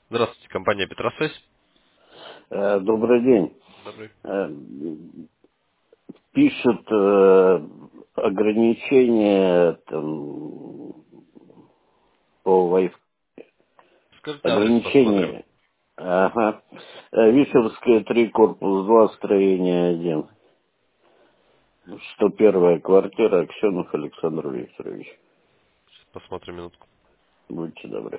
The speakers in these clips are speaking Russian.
Здравствуйте, компания Петросвязь. Добрый день. Добрый. Э, Пишут ограничения там, по Wi-Fi. Скажите адрес, посмотрим. Ограничения. Ага. Вишерская 3, корпус 2, строение 1. 101 квартира, Аксенов Александр Викторович. Сейчас посмотрим минутку. Будьте добры.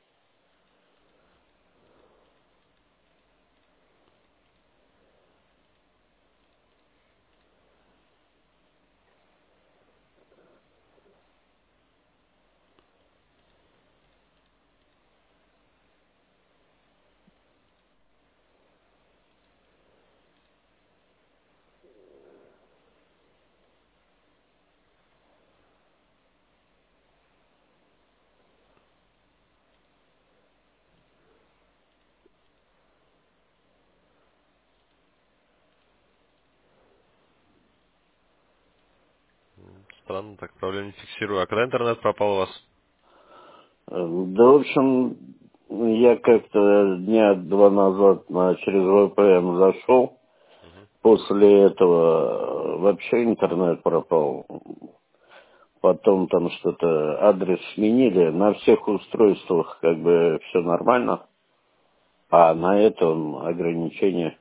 Странно, так проблем не фиксирую. А когда интернет пропал у вас? Да, в общем, я как-то дня два назад через VPN зашел. После этого вообще интернет пропал. Потом там что-то, адрес сменили. На всех устройствах как бы все нормально, а на этом ограничения.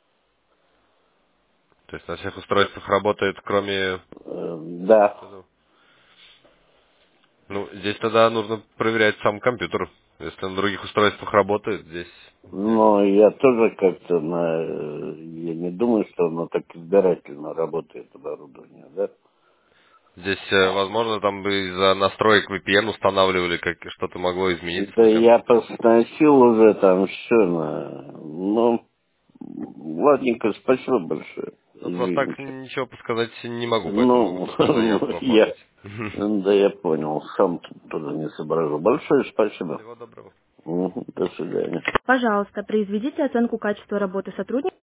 То есть на всех устройствах работает, кроме Да, вот этого? Ну, здесь тогда нужно проверять сам компьютер. Если на других устройствах работает, здесь но я тоже как-то я не думаю, что оно так избирательно работает оборудование, да? возможно, там бы из-за настроек VPN устанавливали, как что-то могло измениться Да на я компьютере. посносил уже там все ну, ладненько, спасибо большое. Ну, просто так Извините. ничего подсказать не могу, поэтому могу Ну, только ну, заявку оформить. да, я понял, сам тоже не соображу. Большое спасибо. Всего доброго. Мгм, до свидания. Пожалуйста, произведите оценку качества работы сотрудника.